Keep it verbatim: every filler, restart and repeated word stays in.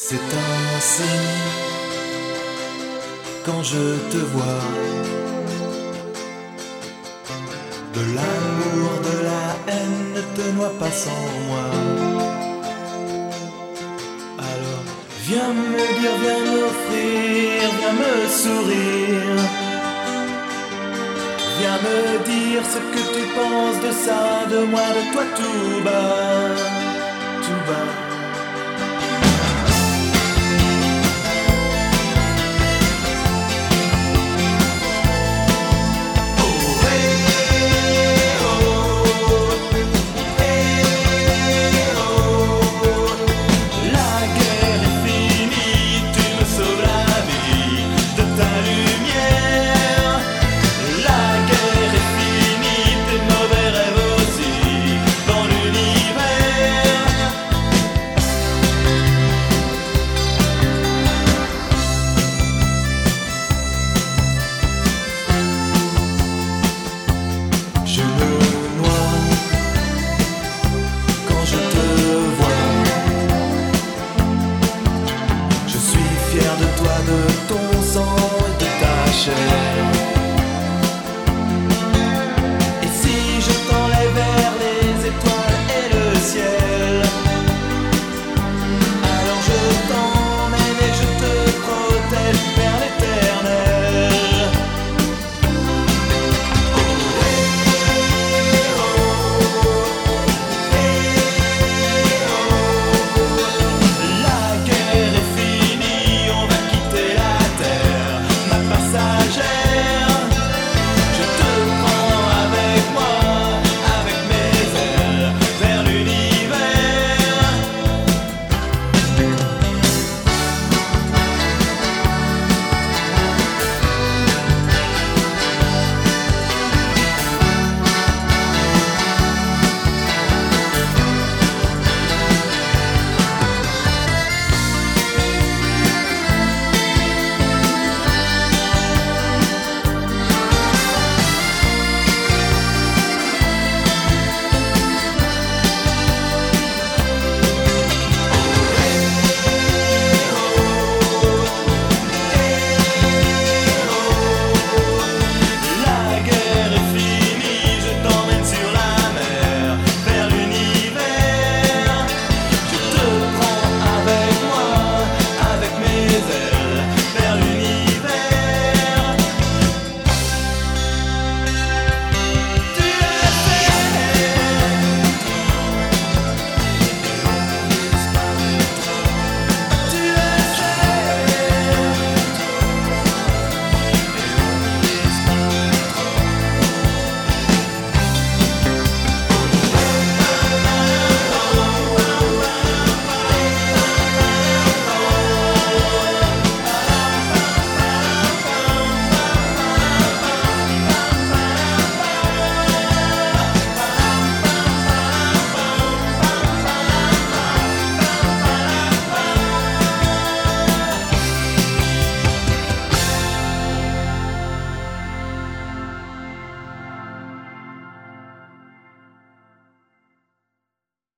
C'est un signe quand je te vois, de l'amour, de la haine ne te noie pas sans moi. Alors viens me dire, viens m'offrir, viens me sourire, viens me dire ce que tu penses de ça, de moi, de toi tout bas, tout bas. Je me noie quand je te vois. Je suis fier de toi, de ton sang et de ta chair.